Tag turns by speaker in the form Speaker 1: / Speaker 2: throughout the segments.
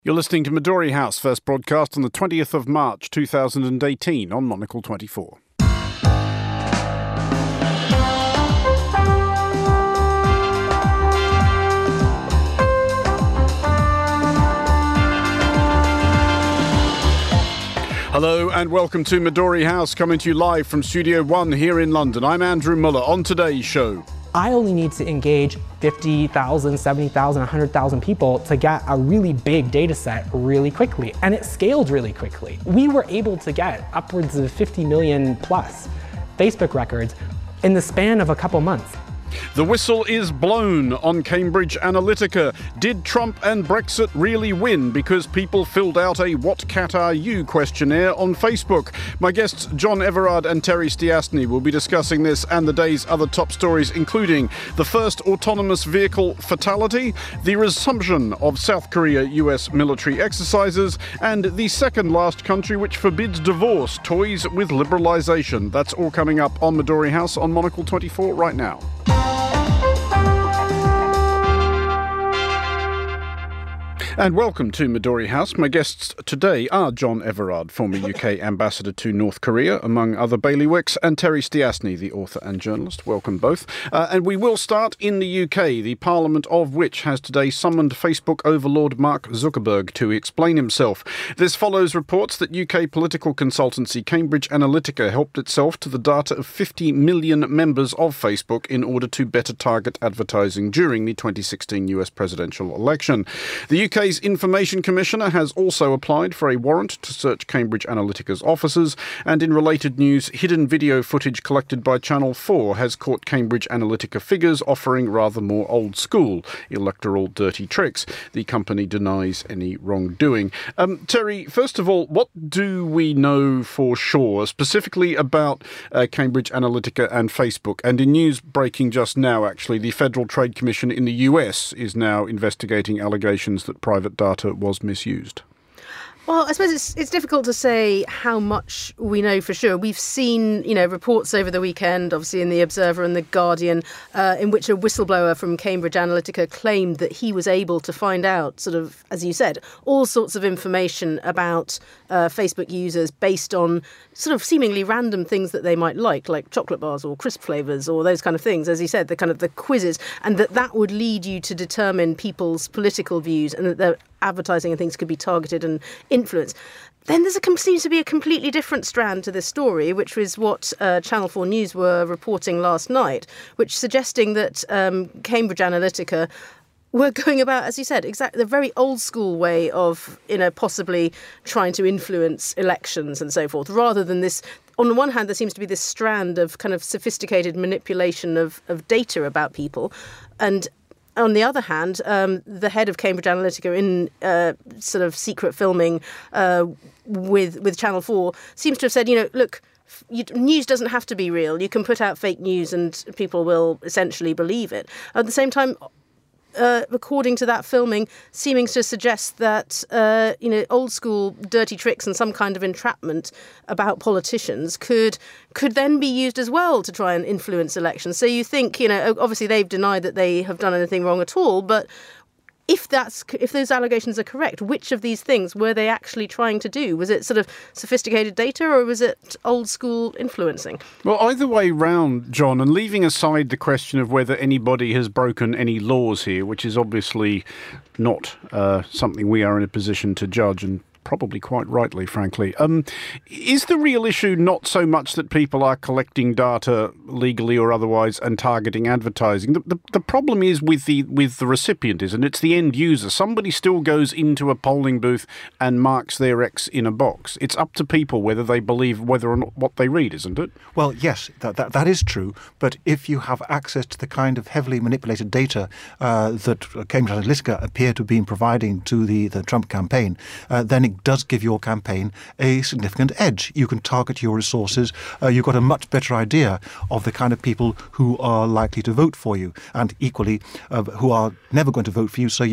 Speaker 1: You're listening to Midori House, first broadcast on the 20th of March 2018 on Monocle 24. Hello and welcome to Midori House, coming to you live from Studio One here in London. I'm Andrew Muller. On today's show,
Speaker 2: I only need to engage 50,000, 70,000, 100,000 people to get a really big data set really quickly. And it scaled really quickly. We were able to get upwards of 50 million plus Facebook records in the span of a couple months.
Speaker 1: The whistle is blown on Cambridge Analytica. Did Trump and Brexit really win because people filled out a "What cat are you?" questionnaire on Facebook? My guests John Everard and Terry Stiastny will be discussing this and the day's other top stories, including the first autonomous vehicle fatality, the resumption of South Korea-US military exercises, and the second last country which forbids divorce toys with liberalisation. That's all coming up on Midori House on Monocle 24 right now. And welcome to Midori House. My guests today are John Everard, former UK ambassador to North Korea, among other bailiwicks, and Terry Stiastny, the author and journalist. Welcome both. And we will start in the UK, the Parliament of which has today summoned Facebook overlord Mark Zuckerberg to explain himself. This follows reports that UK political consultancy Cambridge Analytica helped itself to the data of 50 million members of Facebook in order to better target advertising during the 2016 US presidential election. The UK's Information Commissioner has also applied for a warrant to search Cambridge Analytica's offices, and in related news, hidden video footage collected by Channel 4 has caught Cambridge Analytica figures offering rather more old-school electoral dirty tricks. The company denies any wrongdoing. Terry, first of all, what do we know for sure, specifically about Cambridge Analytica and Facebook? And in news breaking just now, actually, the Federal Trade Commission in the US is now investigating allegations that private data was misused.
Speaker 3: Well, I suppose it's difficult to say how much we know for sure. We've seen, reports over the weekend, obviously in The Observer and The Guardian, in which a whistleblower from Cambridge Analytica claimed that he was able to find out, sort of, as you said, all sorts of information about Facebook users based on sort of seemingly random things that they might like chocolate bars or crisp flavours or those kind of things. As you said, the kind of the quizzes, and that would lead you to determine people's political views, and that their advertising and things could be targeted and influenced. Then seems to be a completely different strand to this story, which was what Channel 4 News were reporting last night, which suggesting that Cambridge Analytica were going about, as you said, exactly the very old school way of, possibly trying to influence elections and so forth, rather than this. On the one hand, there seems to be this strand of kind of sophisticated manipulation of data about people, and on the other hand, the head of Cambridge Analytica in sort of secret filming with Channel 4 seems to have said, look, news doesn't have to be real. You can put out fake news and people will essentially believe it. At the same time, according to that filming, seeming to suggest that, old school dirty tricks and some kind of entrapment about politicians could then be used as well to try and influence elections. So you think, obviously they've denied that they have done anything wrong at all, but if those allegations are correct, which of these things were they actually trying to do? Was it sort of sophisticated data or was it old school influencing?
Speaker 1: Well, either way round, John, and leaving aside the question of whether anybody has broken any laws here, which is obviously not something we are in a position to judge, and probably quite rightly, frankly. Is the real issue not so much that people are collecting data legally or otherwise and targeting advertising? The problem is with the recipient, isn't it? It's the end user. Somebody still goes into a polling booth and marks their X in a box. It's up to people whether they believe whether or not what they read, isn't it?
Speaker 4: Well, yes, that is true. But if you have access to the kind of heavily manipulated data that Cambridge Analytica appear to have been providing to the Trump campaign, then it does give your campaign a significant edge. You can target your resources. You've got a much better idea of the kind of people who are likely to vote for you, and equally who are never going to vote for you, so you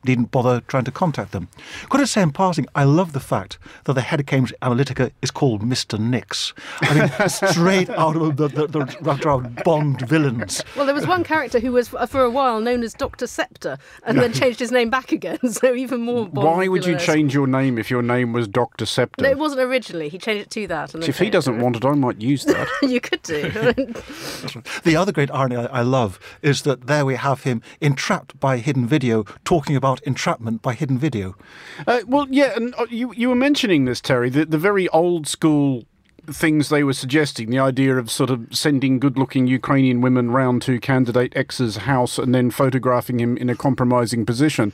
Speaker 4: needn't bother trying to contact them. Got to say in passing, I love the fact that the head of Cambridge Analytica is called Mr. Nix. I mean, straight out of the Bond villains.
Speaker 3: Well, there was one character who was, for a while, known as Dr. Scepter, and then changed his name back again, so even more Bond.
Speaker 1: Why would you change your name if your name was Dr. Scepter?
Speaker 3: No, it wasn't originally. He changed it to that. And
Speaker 1: if he doesn't want it, I might use that.
Speaker 3: You could do.
Speaker 4: The other great irony I love is that there we have him entrapped by hidden video, talking about entrapment by hidden video.
Speaker 1: Well, yeah, and you were mentioning this, Terry, the very old school things they were suggesting, the idea of sort of sending good-looking Ukrainian women round to candidate X's house and then photographing him in a compromising position.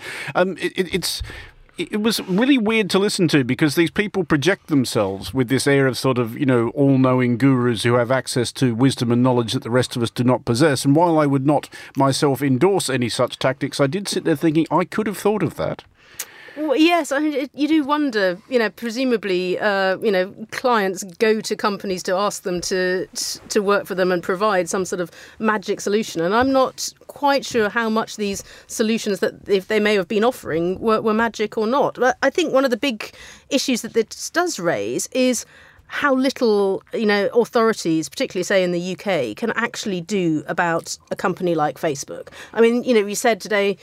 Speaker 1: It was really weird to listen to because these people project themselves with this air of sort of, all-knowing gurus who have access to wisdom and knowledge that the rest of us do not possess. And while I would not myself endorse any such tactics, I did sit there thinking I could have thought of that.
Speaker 3: Well, yes, I mean, you do wonder, presumably, clients go to companies to ask them to work for them and provide some sort of magic solution. And I'm not quite sure how much these solutions that if they may have been offering were magic or not. But I think one of the big issues that this does raise is how little, authorities, particularly say in the UK, can actually do about a company like Facebook. I mean, you said today,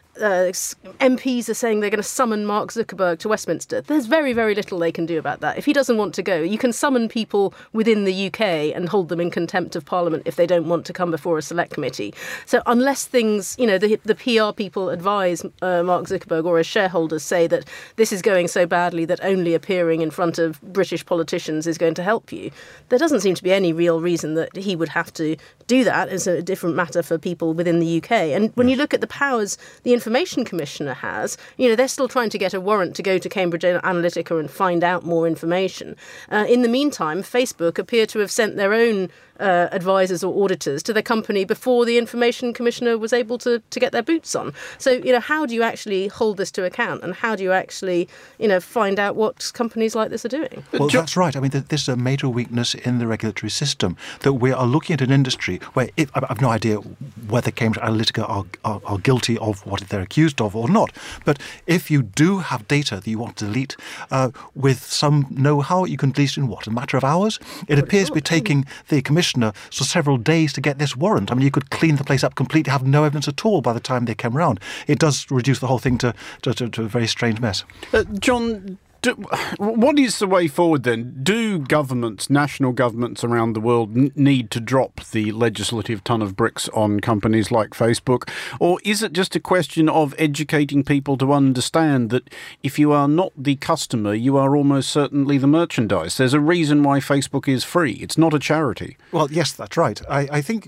Speaker 3: MPs are saying they're going to summon Mark Zuckerberg to Westminster. There's very, very little they can do about that. If he doesn't want to go, you can summon people within the UK and hold them in contempt of Parliament if they don't want to come before a select committee. So unless things, the PR people advise Mark Zuckerberg or his shareholders say that this is going so badly that only appearing in front of British politicians is going to help you, there doesn't seem to be any real reason that he would have to do that. It's a different matter for people within the UK. And when you look at the powers the Information Commissioner has, they're still trying to get a warrant to go to Cambridge Analytica and find out more information. In the meantime, Facebook appear to have sent their own advisors or auditors to the company before the Information Commissioner was able to get their boots on. So, how do you actually hold this to account, and how do you actually, find out what companies like this are doing?
Speaker 4: Well, that's right. I mean, this is a major weakness in the regulatory system, that we are looking at an industry where I've no idea whether Cambridge Analytica are guilty of what they're accused of or not. But if you do have data that you want to delete with some know-how, you can delete in a matter of hours? It appears to be taking the Commissioner several days to get this warrant. I mean, you could clean the place up completely, have no evidence at all by the time they came around. It does reduce the whole thing to a very strange mess.
Speaker 1: John, what is the way forward then? Do governments, national governments around the world, need to drop the legislative ton of bricks on companies like Facebook? Or is it just a question of educating people to understand that if you are not the customer, you are almost certainly the merchandise? There's a reason why Facebook is free. It's not a charity.
Speaker 4: Well, yes, that's right. I think...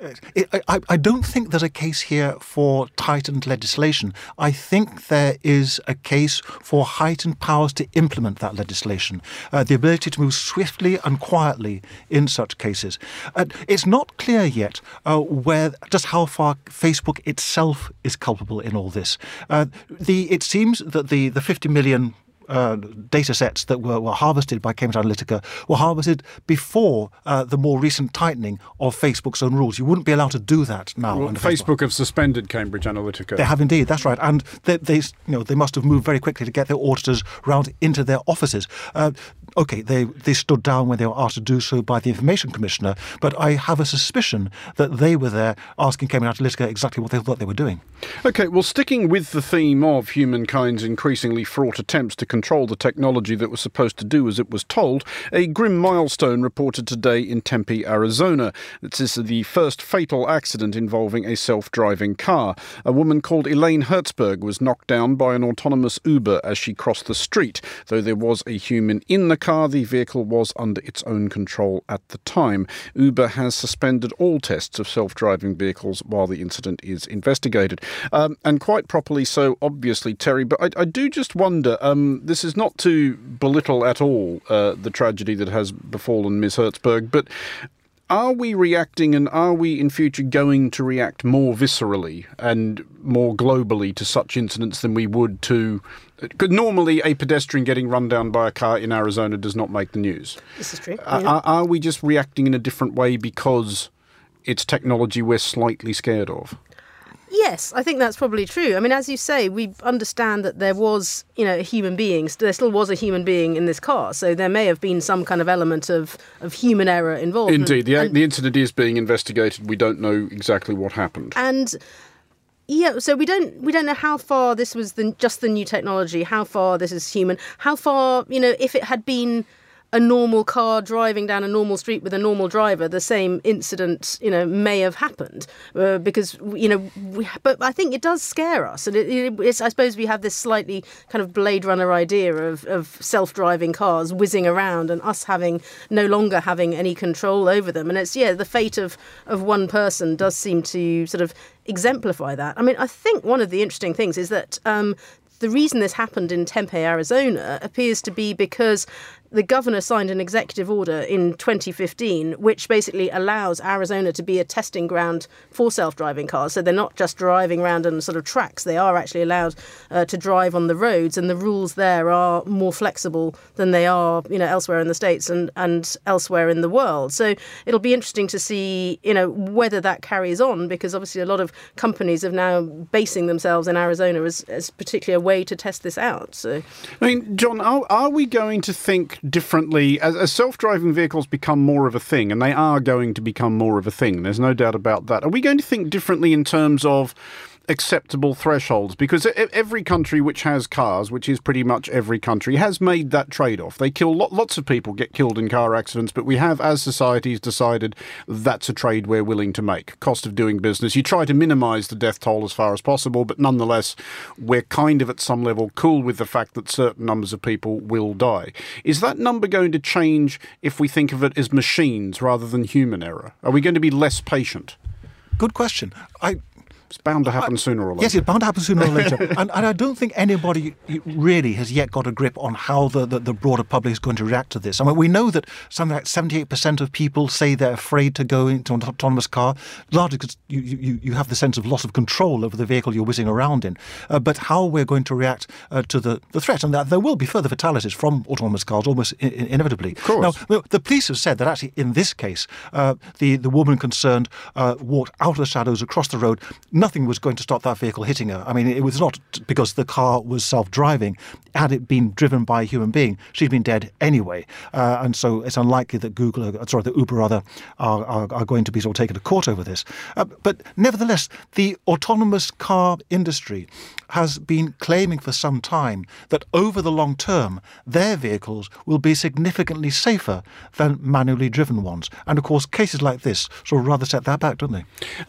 Speaker 4: I don't think there's a case here for tightened legislation. I think there is a case for heightened powers to implement that legislation, the ability to move swiftly and quietly in such cases. It's not clear yet just how far Facebook itself is culpable in all this. It seems that the 50 million data sets that were harvested by Cambridge Analytica were harvested before the more recent tightening of Facebook's own rules. You wouldn't be allowed to do that now.
Speaker 1: Well, Facebook have suspended Cambridge Analytica.
Speaker 4: They have indeed, that's right. And they must have moved very quickly to get their auditors round into their offices. They stood down when they were asked to do so by the Information Commissioner, but I have a suspicion that they were there asking Cambridge Analytica exactly what they thought they were doing.
Speaker 1: OK, well, sticking with the theme of humankind's increasingly fraught attempts to control the technology that was supposed to do as it was told, a grim milestone reported today in Tempe, Arizona. This is the first fatal accident involving a self-driving car. A woman called Elaine Hertzberg was knocked down by an autonomous Uber as she crossed the street. Though there was a human in the car, the vehicle was under its own control at the time. Uber has suspended all tests of self-driving vehicles while the incident is investigated. And quite properly so, obviously, Terry, but I do just wonder, this is not to belittle at all the tragedy that has befallen Ms. Hertzberg, but are we reacting, and are we in future going to react more viscerally and more globally to such incidents than we would to... Because normally a pedestrian getting run down by a car in Arizona does not make the news.
Speaker 3: This is true.
Speaker 1: Are we just reacting in a different way because it's technology we're slightly scared of?
Speaker 3: Yes, I think that's probably true. I mean, as you say, we understand that there was, a human being. There still was a human being in this car, so there may have been some kind of element of human error involved.
Speaker 1: Indeed, the incident is being investigated. We don't know exactly what happened.
Speaker 3: And yeah, so we don't know how far this was just the new technology, how far this is human, how far, if it had been a normal car driving down a normal street with a normal driver, the same incident, may have happened because, but I think it does scare us. And it's, I suppose we have this slightly kind of Blade Runner idea of self-driving cars whizzing around and us no longer having any control over them. And it's, the fate of one person does seem to sort of exemplify that. I mean, I think one of the interesting things is that the reason this happened in Tempe, Arizona, appears to be because the governor signed an executive order in 2015, which basically allows Arizona to be a testing ground for self-driving cars. So they're not just driving around on sort of tracks. They are actually allowed to drive on the roads. And the rules there are more flexible than they are, elsewhere in the States and elsewhere in the world. So it'll be interesting to see, whether that carries on, because obviously a lot of companies are now basing themselves in Arizona as particularly a way to test this out. So,
Speaker 1: I mean, John, are we going to think differently as self-driving vehicles become more of a thing, and they are going to become more of a thing, there's no doubt about that. Are we going to think differently in terms of acceptable thresholds? Because every country which has cars, which is pretty much every country, has made that trade-off. They kill lots of people get killed in car accidents, but we have, as societies, decided that's a trade we're willing to make. Cost of doing business. You try to minimise the death toll as far as possible, but nonetheless, we're kind of at some level cool with the fact that certain numbers of people will die. Is that number going to change if we think of it as machines rather than human error? Are we going to be less patient?
Speaker 4: Good question.
Speaker 1: It's bound to happen sooner or later.
Speaker 4: Yes, it's bound to happen sooner or later. and I don't think anybody really has yet got a grip on how the broader public is going to react to this. I mean, we know that something like 78% of people say they're afraid to go into an autonomous car, largely because you have the sense of loss of control over the vehicle you're whizzing around in. But how we're going to react to the threat, and that there will be further fatalities from autonomous cars almost inevitably.
Speaker 1: Of course.
Speaker 4: Now, the police have said that actually in this case, the woman concerned walked out of the shadows across the road. Nothing was going to stop that vehicle hitting her. I mean, it was not because the car was self-driving. Had it been driven by a human being, she'd been dead anyway. And so it's unlikely that the Uber rather, are going to be sort of taken to court over this. But nevertheless, the autonomous car industry has been claiming for some time that over the long term, their vehicles will be significantly safer than manually driven ones. And of course, cases like this sort of rather set that back, don't they?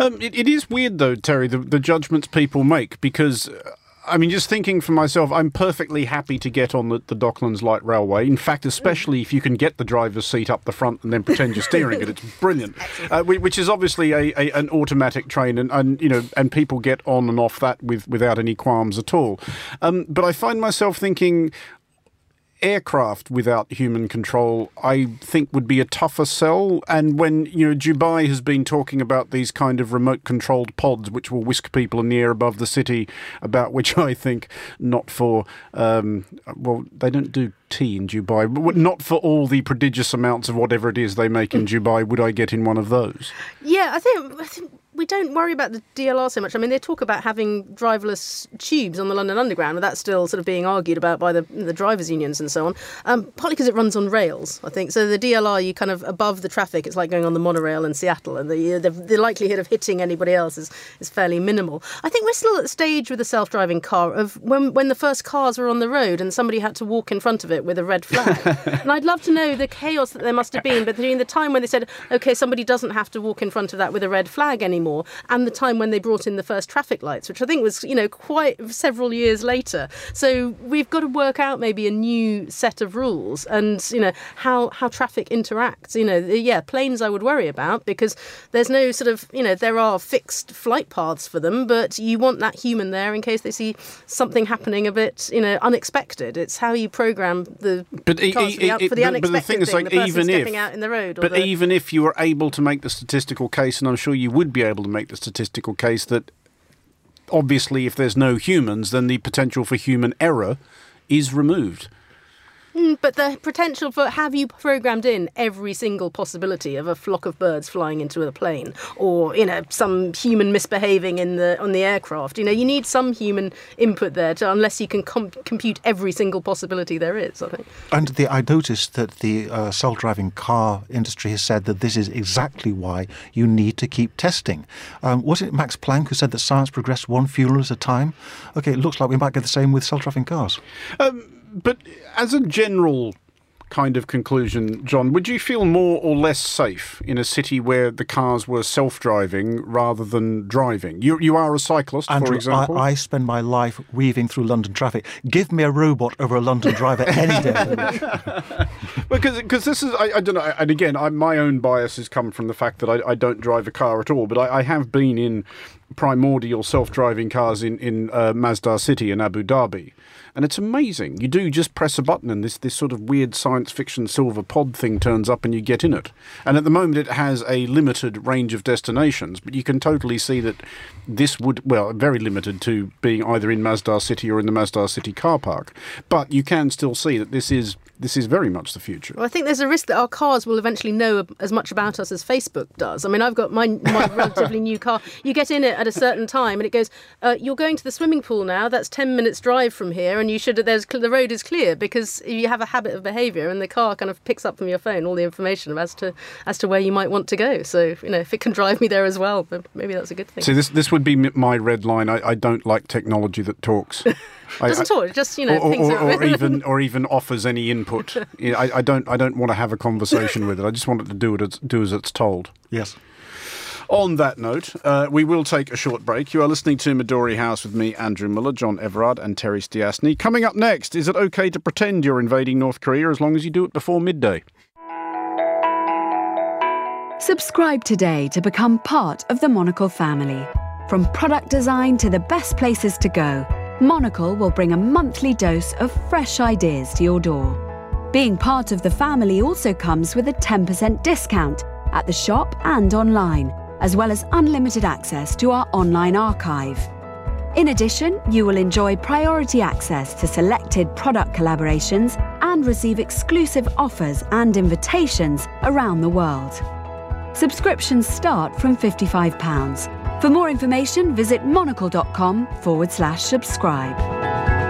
Speaker 1: It is weird, though, Terry, the judgments people make, because I mean, just thinking for myself, I'm perfectly happy to get on the Docklands Light Railway. In fact, especially if you can get the driver's seat up the front and then pretend you're steering it. It's brilliant. Which is obviously an automatic train, and people get on and off that without any qualms at all. But I find myself thinking, aircraft without human control, I think, would be a tougher sell. And when, Dubai has been talking about these kind of remote-controlled pods which will whisk people in the air above the city, about which I think not for, they don't do tea in Dubai, but not for all the prodigious amounts of whatever it is they make in Dubai, would I get in one of those?
Speaker 3: Yeah, I think we don't worry about the DLR so much. I mean, they talk about having driverless tubes on the London Underground, and that's still sort of being argued about by the drivers' unions and so on, partly because it runs on rails, I think. So the DLR, you kind of above the traffic, it's like going on the monorail in Seattle, and the likelihood of hitting anybody else is fairly minimal. I think we're still at the stage with the self-driving car of when the first cars were on the road and somebody had to walk in front of it with a red flag. And I'd love to know the chaos that there must have been between the time when they said, OK, somebody doesn't have to walk in front of that with a red flag anymore, and the time when they brought in the first traffic lights, which I think was, quite several years later. So we've got to work out maybe a new set of rules and, how traffic interacts. Planes I would worry about because there's no sort of, there are fixed flight paths for them, but you want that human there in case they see something happening a bit, unexpected. It's how you program the cars for the unexpected thing, the person stepping out in the road.
Speaker 1: But even if you were able to make the statistical case, and I'm sure you would be able to make the statistical case that obviously if there's no humans, then the potential for human error is removed.
Speaker 3: But the potential for, have you programmed in every single possibility of a flock of birds flying into a plane, or some human misbehaving on the aircraft? You need some human input there, unless you can compute every single possibility there is, I think.
Speaker 4: And I noticed that the self-driving car industry has said that this is exactly why you need to keep testing. Was it Max Planck who said that science progressed one funeral at a time? Okay, it looks like we might get the same with self-driving cars.
Speaker 1: But as a general kind of conclusion, John, would you feel more or less safe in a city where the cars were self-driving rather than driving? You are a cyclist,
Speaker 4: Andrew,
Speaker 1: for example.
Speaker 4: I spend my life weaving through London traffic. Give me a robot over a London driver any day.
Speaker 1: Because this is, I don't know, and again, my own biases come from the fact that I don't drive a car at all, but I have been in primordial self-driving cars in Masdar City in Abu Dhabi. And it's amazing. You do just press a button and this sort of weird science fiction silver pod thing turns up and you get in it. And at the moment it has a limited range of destinations, but you can totally see that this would, very limited to being either in Masdar City or in the Masdar City car park. But you can still see that this is very much the future.
Speaker 3: Well, I think there's a risk that our cars will eventually know as much about us as Facebook does. I mean, I've got my relatively new car. You get in it at a certain time and it goes, you're going to the swimming pool now, that's 10 minutes drive from here, and the road is clear, because you have a habit of behaviour and the car kind of picks up from your phone all the information as to where you might want to go. So, if it can drive me there as well, maybe that's a good thing.
Speaker 1: See, this would be my red line. I don't like technology that talks.
Speaker 3: Doesn't talk, it just, things
Speaker 1: or even offers any input. I don't want to have a conversation with it. I just want it to do as it's told.
Speaker 4: Yes.
Speaker 1: On that note, we will take a short break. You are listening to Midori House with me, Andrew Muller, John Everard and Terry Stiastny. Coming up next, is it okay to pretend you're invading North Korea as long as you do it before midday?
Speaker 5: Subscribe today to become part of the Monocle family. From product design to the best places to go, Monocle will bring a monthly dose of fresh ideas to your door. Being part of the family also comes with a 10% discount at the shop and online, as well as unlimited access to our online archive. In addition, you will enjoy priority access to selected product collaborations and receive exclusive offers and invitations around the world. Subscriptions start from £55. For more information, visit monocle.com/subscribe.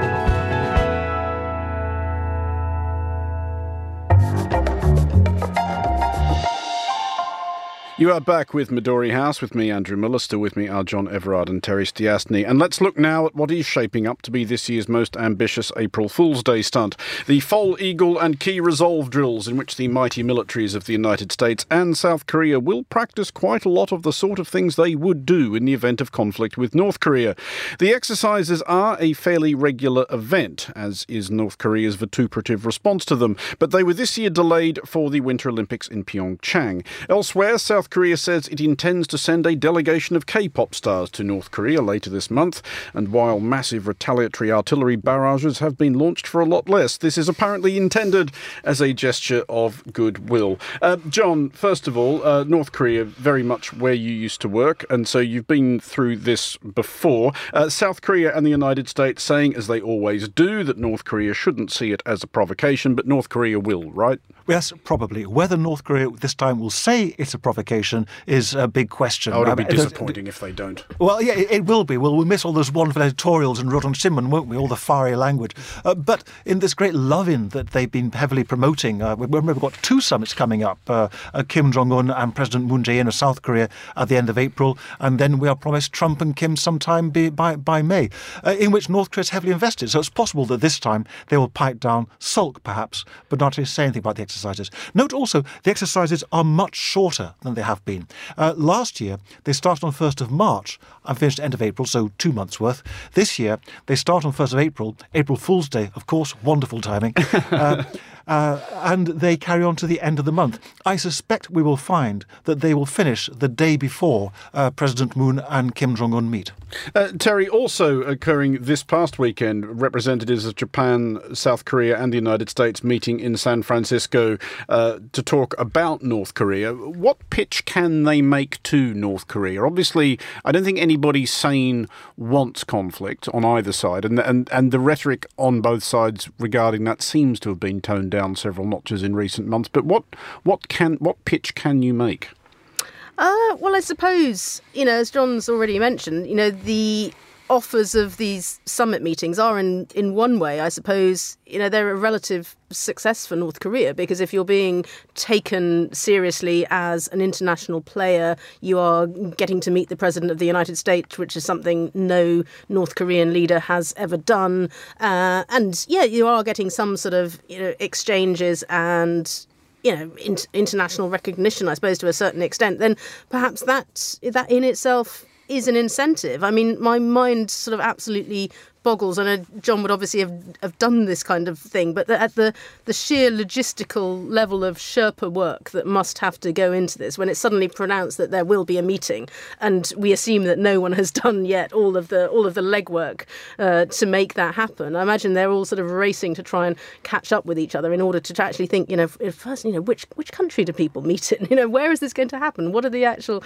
Speaker 1: You are back with Midori House with me, Andrew Muller. Still with me are John Everard and Terry Stiastny. And let's look now at what is shaping up to be this year's most ambitious April Fool's Day stunt. The Foal, Eagle and Key Resolve drills, in which the mighty militaries of the United States and South Korea will practice quite a lot of the sort of things they would do in the event of conflict with North Korea. The exercises are a fairly regular event, as is North Korea's vituperative response to them. But they were this year delayed for the Winter Olympics in Pyeongchang. Elsewhere, South Korea says it intends to send a delegation of K-pop stars to North Korea later this month, and while massive retaliatory artillery barrages have been launched for a lot less, this is apparently intended as a gesture of goodwill. John, first of all, North Korea, very much where you used to work, and so you've been through this before. South Korea and the United States saying, as they always do, that North Korea shouldn't see it as a provocation, but North Korea will, right?
Speaker 4: Yes, probably. Whether North Korea this time will say it's a provocation is a big question.
Speaker 1: Oh, it'll be disappointing if they don't.
Speaker 4: Well, yeah, it will be. We'll miss all those wonderful editorials in Rodon Sinmun, won't we? All the fiery language. But in this great love-in that they've been heavily promoting, remember we've got two summits coming up, Kim Jong-un and President Moon Jae-in of South Korea at the end of April, and then we are promised Trump and Kim sometime by May, in which North Korea is heavily invested. So it's possible that this time they will pipe down, sulk perhaps, but not say anything about the exercises. Note also, the exercises are much shorter than they have been. Last year, they started on 1st of March and finished end of April, so 2 months' worth. This year, they start on 1st of April, April Fool's Day, of course, wonderful timing. and they carry on to the end of the month. I suspect we will find that they will finish the day before President Moon and Kim Jong-un meet.
Speaker 1: Terry, also occurring this past weekend, representatives of Japan, South Korea and the United States meeting in San Francisco to talk about North Korea. What pitch can they make to North Korea? Obviously, I don't think anybody sane wants conflict on either side, and the rhetoric on both sides regarding that seems to have been toned down several notches in recent months. But what pitch can you make?
Speaker 3: Well, I suppose, as John's already mentioned, the offers of these summit meetings are in one way, I suppose, they're a relative success for North Korea, because if you're being taken seriously as an international player, you are getting to meet the President of the United States, which is something no North Korean leader has ever done. And you are getting some sort of, exchanges and international recognition, I suppose, to a certain extent, then perhaps that in itself is an incentive. I mean, my mind sort of absolutely boggles. I know John would obviously have done this kind of thing, but at the sheer logistical level of Sherpa work that must have to go into this, when it's suddenly pronounced that there will be a meeting, and we assume that no one has done yet all of the legwork to make that happen. I imagine they're all sort of racing to try and catch up with each other in order to actually think, first, which country do people meet in? Where is this going to happen? What are the actual,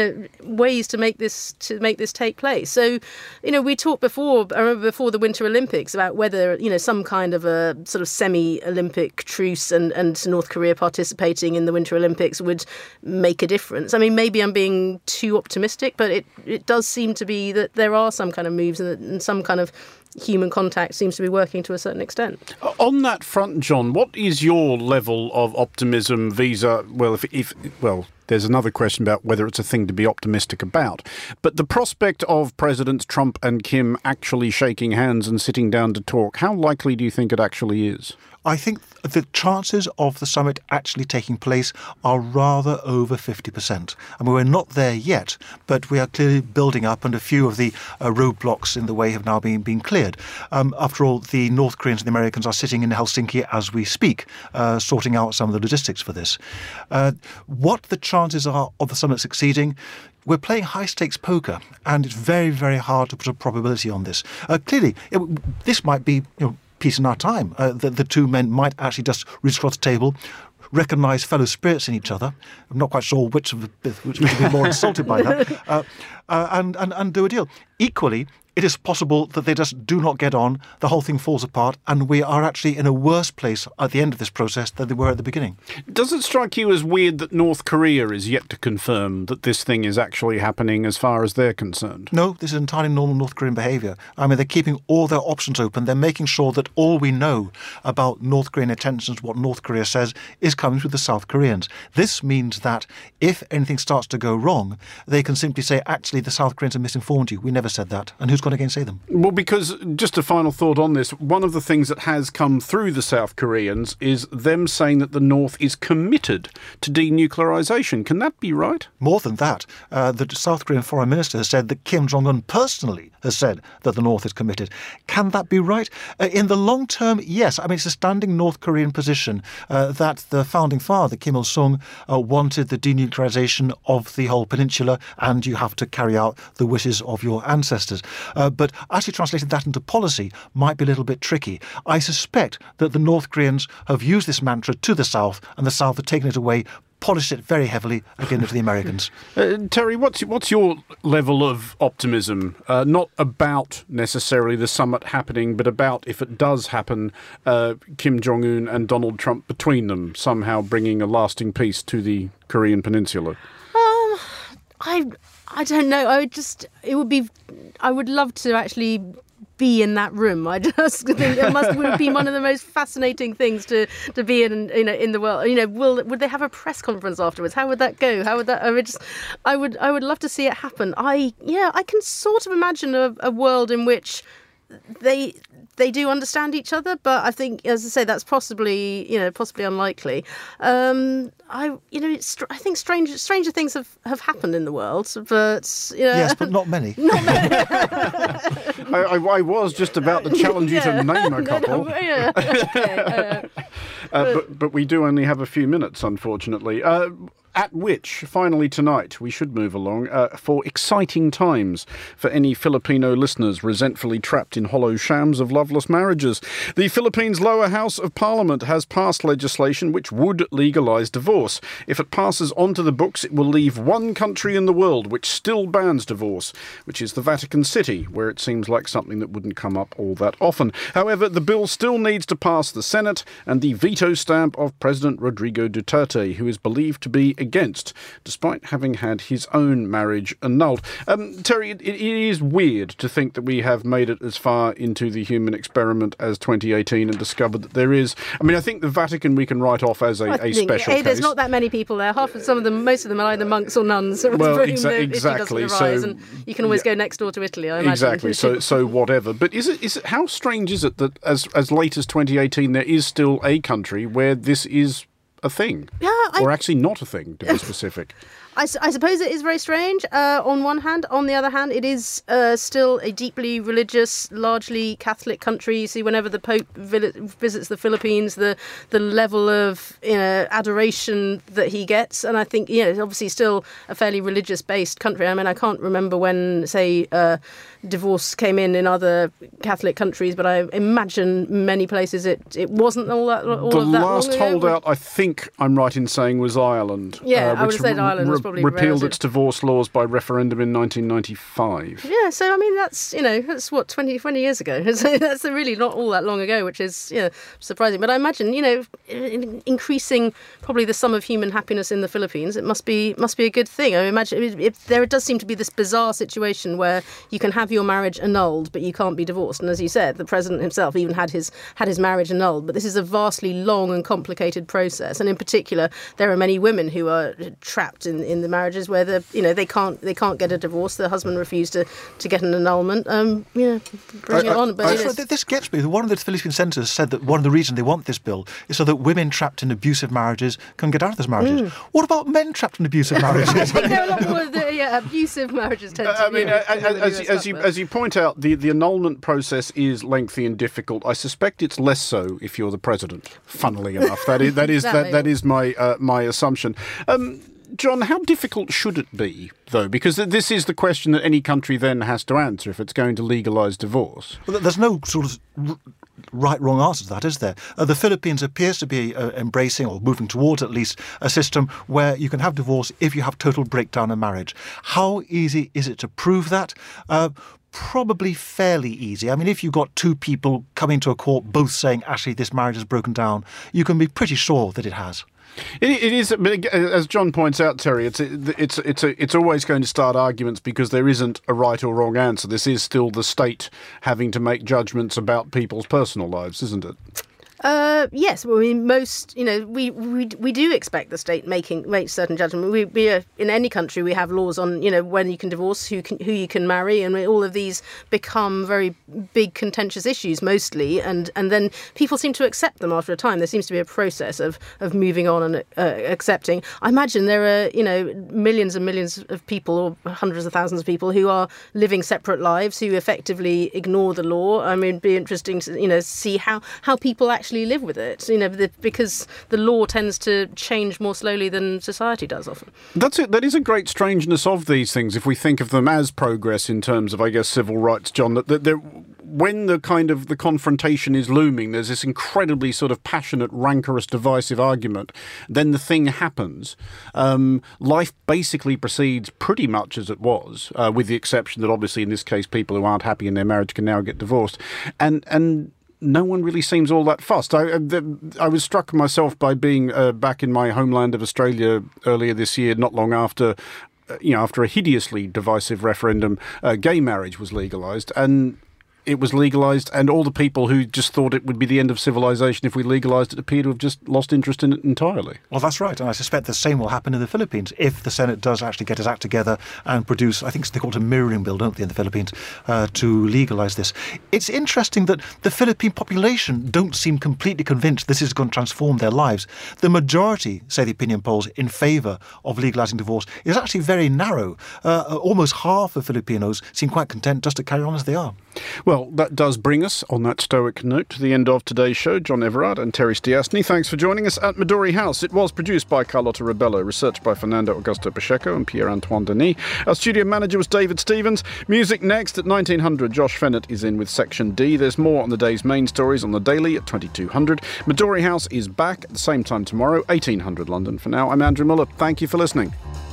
Speaker 3: ways to make this take place? So, we talked before. I remember before the Winter Olympics about whether, some kind of a sort of semi-Olympic truce and North Korea participating in the Winter Olympics would make a difference. I mean, maybe I'm being too optimistic, but it does seem to be that there are some kind of moves and some kind of human contact seems to be working to a certain extent.
Speaker 1: On that front, John, what is your level of optimism there's another question about whether it's a thing to be optimistic about. But the prospect of Presidents Trump and Kim actually shaking hands and sitting down to talk, how likely do you think it actually is?
Speaker 4: I think the chances of the summit actually taking place are rather over 50%. I mean, we're not there yet, but we are clearly building up, and a few of the roadblocks in the way have now been cleared. After all, the North Koreans and the Americans are sitting in Helsinki as we speak, sorting out some of the logistics for this. What the chances are of the summit succeeding, we're playing high-stakes poker, and it's very, very hard to put a probability on this. Clearly, this might be, peace in our time. The two men might actually just reach across the table, recognise fellow spirits in each other. I'm not quite sure which would be more insulted by that, and do a deal. Equally, it is possible that they just do not get on, the whole thing falls apart, and we are actually in a worse place at the end of this process than they were at the beginning. Does
Speaker 1: it strike you as weird that North Korea is yet to confirm that this thing is actually happening as far as they're concerned?
Speaker 4: No, this is entirely normal North Korean behaviour. I mean, they're keeping all their options open. They're making sure that all we know about North Korean intentions, what North Korea says, is coming through the South Koreans. This means that if anything starts to go wrong, they can simply say, actually, the South Koreans have misinformed you. We never said that. And who's going to gainsay them?
Speaker 1: Well, because, just a final thought on this, one of the things that has come through the South Koreans is them saying that the North is committed to denuclearisation. Can that be right?
Speaker 4: More than that, the South Korean foreign minister has said that Kim Jong-un personally has said that the North is committed. Can that be right? In the long term, yes. I mean, it's a standing North Korean position that the founding father, Kim Il-sung, wanted the denuclearisation of the whole peninsula, and you have to carry out the wishes of your ancestors. But actually translating that into policy might be a little bit tricky. I suspect that the North Koreans have used this mantra to the South, and the South have taken it away, polished it very heavily again to the Americans.
Speaker 1: Terry, what's your level of optimism? Not about necessarily the summit happening, but about, if it does happen, Kim Jong-un and Donald Trump between them somehow bringing a lasting peace to the Korean peninsula?
Speaker 3: I don't know. I would love to actually be in that room. I just think it would be one of the most fascinating things to be in the world. Would they have a press conference afterwards? How would that go? How would that? I would love to see it happen. I can sort of imagine a world in which they do understand each other, but I think, as I say, that's possibly unlikely. I think stranger things have happened in the world, but
Speaker 4: yes, but not many.
Speaker 3: Not many.
Speaker 1: I was just about to challenge you to name a couple. But we do only have a few minutes, unfortunately. At which, finally tonight, we should move along for exciting times for any Filipino listeners resentfully trapped in hollow shams of loveless marriages. The Philippines' lower house of parliament has passed legislation which would legalise divorce. If it passes onto the books, it will leave one country in the world which still bans divorce, which is the Vatican City, where it seems like something that wouldn't come up all that often. However, the bill still needs to pass the Senate and the veto stamp of President Rodrigo Duterte, who is believed to be against, despite having had his own marriage annulled. Terry, it is weird to think that we have made it as far into the human experiment as 2018 and discovered that there is... I mean, I think the Vatican we can write off as a special case.
Speaker 3: There's not that many people there. Most of them are either monks or nuns.
Speaker 1: Well, exactly.
Speaker 3: And you can always go next door to Italy, I imagine.
Speaker 1: Exactly. So whatever. But is it? How strange is it that as late as 2018 there is still a country where this is a thing? Or actually not a thing, to be specific.
Speaker 3: I suppose it is very strange on one hand. On the other hand, it is still a deeply religious, largely Catholic country. You see, whenever the Pope visits the Philippines, the level of adoration that he gets. And I think, it's obviously still a fairly religious-based country. I mean, I can't remember when, say, divorce came in other Catholic countries, but I imagine many places it wasn't all that long ago.
Speaker 1: The last holdout, I think I'm right in saying, was Ireland.
Speaker 3: Yeah, I would have said Ireland was probably
Speaker 1: repealed its divorce laws by referendum in 1995.
Speaker 3: Yeah, so I mean that's what 20 years ago. So that's really not all that long ago, which is surprising. But I imagine increasing probably the sum of human happiness in the Philippines, it must be a good thing. I imagine there does seem to be this bizarre situation where you can have your marriage annulled, but you can't be divorced. And as you said, the president himself even had his marriage annulled. But this is a vastly long and complicated process, and in particular, there are many women who are trapped in the marriages where they can't get a divorce. The husband refused to get an annulment. Bring it on. But
Speaker 4: this gets me. One of the Philippine senators said that one of the reasons they want this bill is so that women trapped in abusive marriages can get out of those marriages. What about men trapped in abusive marriages?
Speaker 3: I think there are a lot more of abusive marriages tend to be.
Speaker 1: As you point out, the annulment process is lengthy and difficult. I suspect it's less so if you're the president. Funnily enough, that is my assumption. John, how difficult should it be, though? Because this is the question that any country then has to answer if it's going to legalise divorce.
Speaker 4: Well, there's no sort of right-wrong answer to that, is there? The Philippines appears to be embracing, or moving towards at least, a system where you can have divorce if you have total breakdown in marriage. How easy is it to prove that? Probably fairly easy. I mean, if you've got two people coming to a court both saying, actually, this marriage has broken down, you can be pretty sure that it has.
Speaker 1: It is, as John points out, Terry. It's always going to start arguments because there isn't a right or wrong answer. This is still the state having to make judgments about people's personal lives, isn't it?
Speaker 3: Yes, well, I mean, most, we do expect the state make certain judgment. We are, in any country, we have laws on, when you can divorce, who you can marry, and all of these become very big contentious issues mostly, and then people seem to accept them after a time. There seems to be a process of moving on and accepting. I imagine there are, millions and millions of people, or hundreds of thousands of people who are living separate lives, who effectively ignore the law. I mean, it'd be interesting to, see how people actually live with it, because the law tends to change more slowly than society does often.
Speaker 1: That's it. That is a great strangeness of these things, if we think of them as progress in terms of, I guess, civil rights, John, that when the confrontation is looming, there's this incredibly sort of passionate, rancorous, divisive argument, then the thing happens. Life basically proceeds pretty much as it was, with the exception that obviously in this case people who aren't happy in their marriage can now get divorced. And no one really seems all that fussed. I was struck myself by being back in my homeland of Australia earlier this year, not long after, after a hideously divisive referendum, gay marriage was legalised, and it was legalised, and all the people who just thought it would be the end of civilization if we legalised it appear to have just lost interest in it entirely.
Speaker 4: Well, that's right, and I suspect the same will happen in the Philippines if the Senate does actually get its act together and produce, I think they call it a mirroring bill, don't they, in the Philippines, to legalise this. It's interesting that the Philippine population don't seem completely convinced this is going to transform their lives. The majority, say the opinion polls, in favour of legalising divorce is actually very narrow. Almost half of Filipinos seem quite content just to carry on as they are.
Speaker 1: Well, that does bring us, on that stoic note, to the end of today's show. John Everard and Terry Stiastny, thanks for joining us at Midori House. It was produced by Carlotta Rebello, researched by Fernando Augusto Pacheco and Pierre-Antoine Denis. Our studio manager was David Stevens. Music next at 1900. Josh Fennett is in with Section D. There's more on the day's main stories on the Daily at 2200. Midori House is back at the same time tomorrow, 1800 London. For now, I'm Andrew Muller. Thank you for listening.